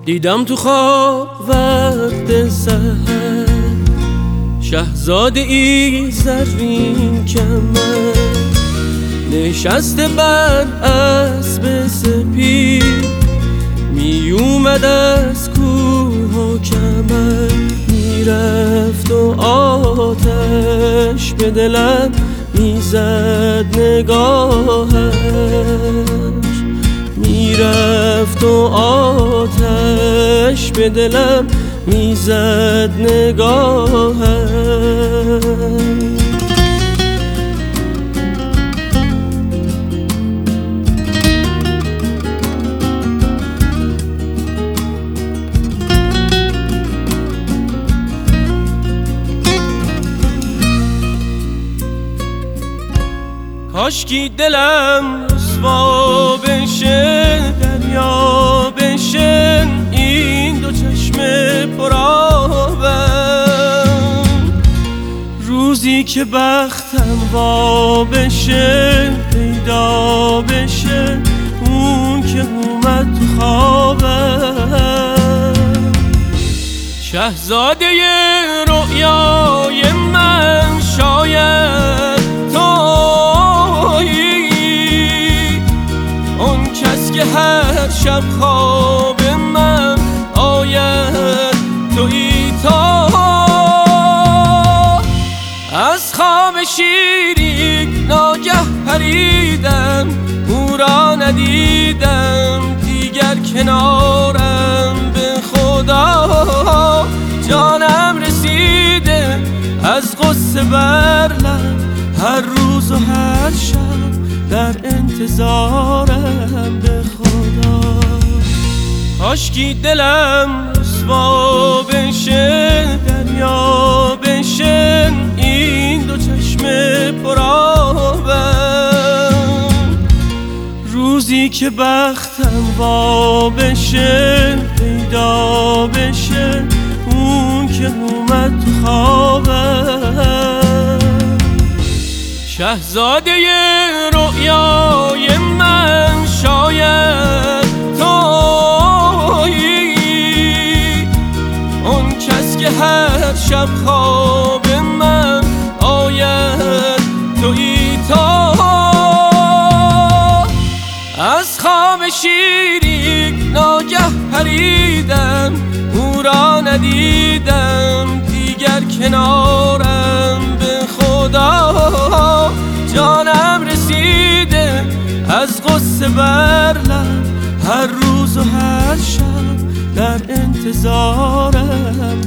دیدم تو خواب وقت سحر شهزاده ای زرین کمر نشسته بر اسب سپید می اومد از کوه و کمر میرفت و آتش به دلم میزد نگاهش میرفت و آتش به دلم میزد نگاهش کاشکی دلم رسوا بشه دریا بشه این دو چشم پرآبم روزی که بختم وا بشه پیدا بشه اون که اومد تو خوابم شهزاده رؤیای من شاید که هر شب خواب من آید تویی تا از خواب شیرین ناگه پریدم او را ندیدم دیگر کنارم به خدا جانم رسیده از غصه بر لب هر روز و هر شب در انتظارم به خدا کاشکی دلم رسوا بشه دریا بشه این دو چشم پرآبم روزی که بختم وا بشه پیدا بشه اون که اومد تو خوابم شهزاده رؤیای من شاید تویی اون کس که هر شب خواب من آید تویی تا از خواب شیرین ناگه پریدم او را ندیدم دیگر کنارم به خدا جانم رسیده از غصه بر لب هر روز و هر شب در انتظارم